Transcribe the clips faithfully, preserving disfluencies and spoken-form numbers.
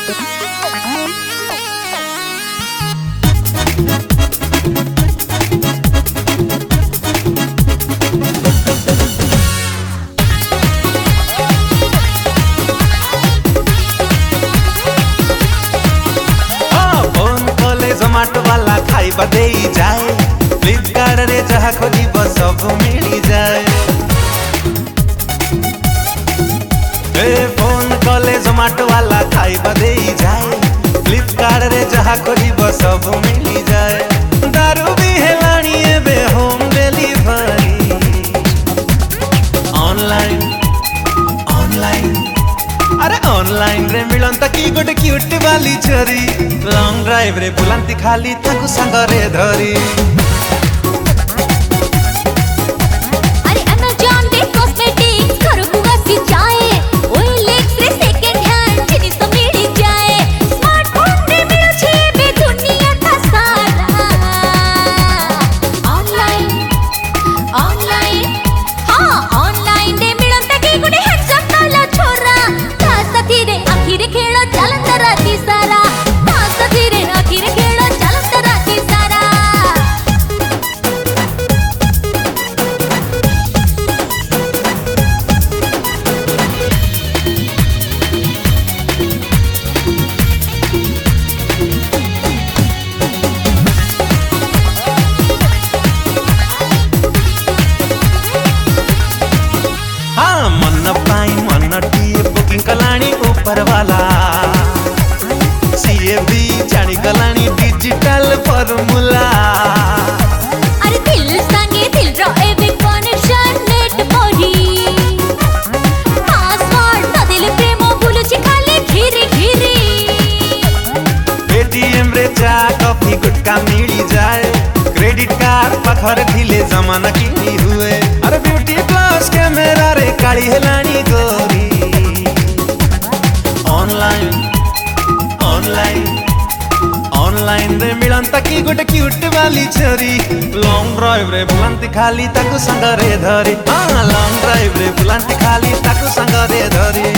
जोमाटो वाला खाइबा देई जाए, फ्लिपकार्ट रे जहा खोजिब सब मिली जाए। ए फोन कले जोमाटो वाला खाइबा देई जाए, फ्लिपकार्ट रे जहा खोजिब सब मिली जाए। दारू भी हेलानी एबे होम डिलीवरी, ऑनलाइन ऑनलाइन अरे ऑनलाइन रे मिलंता की गोटे क्यूट वाली छरी, लॉन्ग ड्राइव रे बुलांती खाली ताकू संगरे धरी। अरे अमेज़न रे कॉस्मेटिक्स घर को आसी जाए, ओएलएक्स रे सेकंड हैंड जिनिस तो मिली जाए। स्मार्टफोन रे मिलो छे बे दुनिया का सारा, ऑनलाइन ऑनलाइन हां ऑनलाइन रे मिलंता की गोटे हैंडसम काला छोरा, धीरे आखिरे खेल चलत राती सारा, धीरे आखिरे खेल चलत राती सारा। हाँ मन पाई मन टी बुकिंग कलानी ऊपर वाला, सीए भी जानी गलानी डिजिटल फॉर्मूला। अरे दिल संगे दिल रो एबे कनेक्शन नेट पही, पासवर्ड न दिल प्रेम भूलु छी खाली घिरी घिरी। एटीएम रे चा कॉफी गुटका मिली जाए, क्रेडिट कार्ड पखर थिले जमाना किनी हुए। अरे ब्यूटी प्लस कैमरा रे काली हेलानी गोरी, ऑनलाइन ऑनलाइन ऑनलाइन रे मिलंता की गोटे क्यूट वाली छरी, लॉन्ग ड्राइव रे बुलांती खाली ताकू संगरे धरी। हाँ लॉन्ग ड्राइव रे बुलांती खाली ताकू संगरे धरी।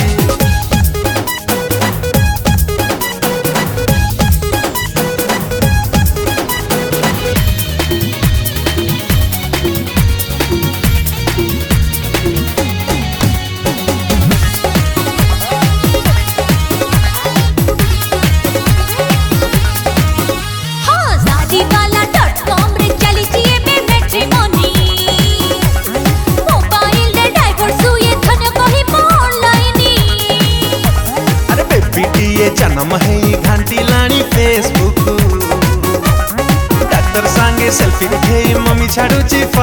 जन्म है घंटी लानी फेसबुक, डाक्टर संगे सेल्फी उठे मम्मी छाड़ुची